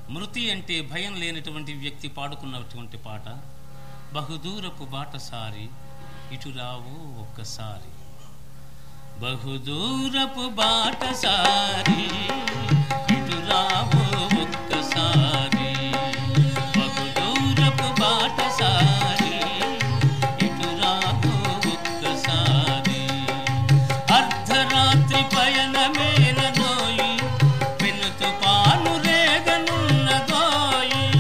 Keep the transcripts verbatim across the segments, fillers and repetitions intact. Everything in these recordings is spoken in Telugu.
మృతి అంటే భయం లేనటువంటి వ్యక్తి పాడుకున్నటువంటి పాట. బహుదూరపు బాటసారి ఇటు రావు ఒక్కసారి, బహుదూరపు బాటసారి ఇటు రావు ఒక్కసారి, బహుదూరపు బాటసారి ఇటు రావు ఒక్కసారి. అర్ధరాత్రి పయనమేనదోయి పెనుతు పాను రేగనున్నదోయి,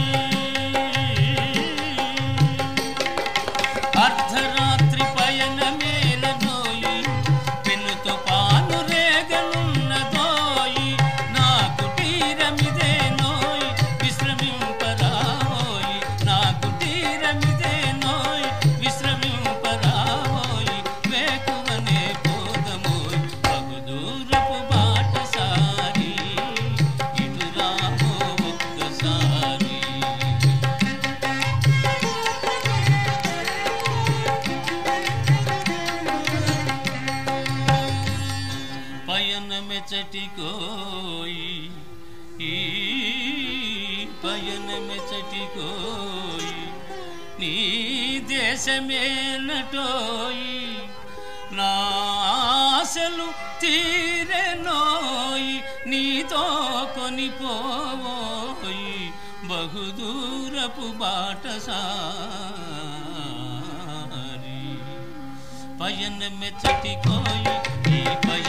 అర్ధరాత్రి పయనమేనదోయి పెనుతు పాను రేగనున్నదోయి. నా కుటీరమిదే నోయి విశ్రమింపరావోయి, నా కుటీరమిదే నోయి విశ్రమింపరావోయి. వేకువనే పోదమోయి బహుదూరపు బాటసారి ఇటు రావో ఒక్కసారి. పయనమెచటికోయి ఈ పయనమెచటికోయి నీ దేశమేనటోయి, నా ఆశలు తీరెనోయి నీతో కొనిపోవోయి బహుదూరపు బాటసారి. పయనమెచటికోయి ఈ పయ